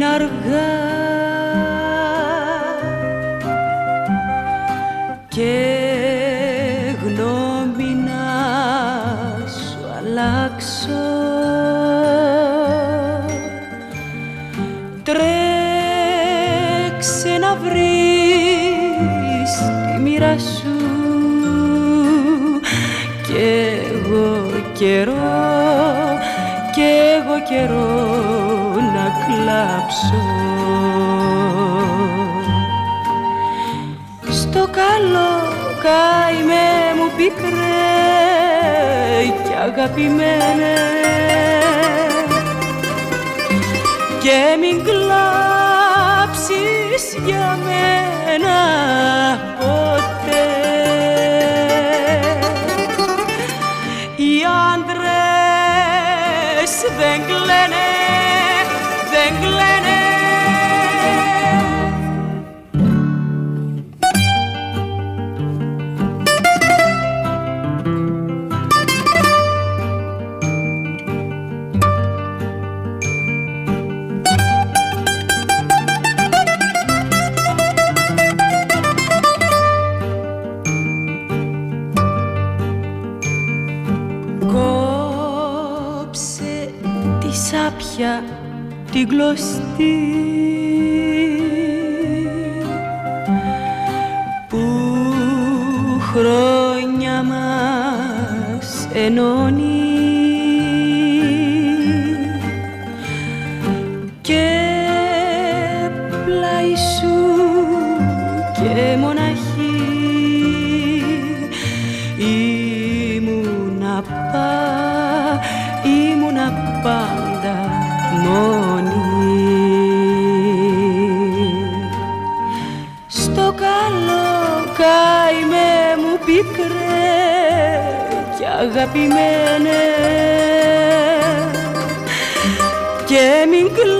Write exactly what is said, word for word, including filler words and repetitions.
είναι αργά και γνώμη να σου αλλάξω. Τρέξε να βρεις τη μοίρα σου κι εγώ καιρό, κι εγώ καιρό να κλάψω. Στο καλό καημέ μου πικρέ κι αγαπημένε, και μην κλάψεις για μένα ποτέ. Οι άντρες δεν κλαίνε, δεν κλαίνε. Σάπια την κλωστή που χρόνια μας ενώνει, και πλάι σου και μοναχή ήμουνα πα, ήμουνα πάντα μόνη. Στο καλό καημέ μου πικρέ κι αγαπημένε, και μην κλαίς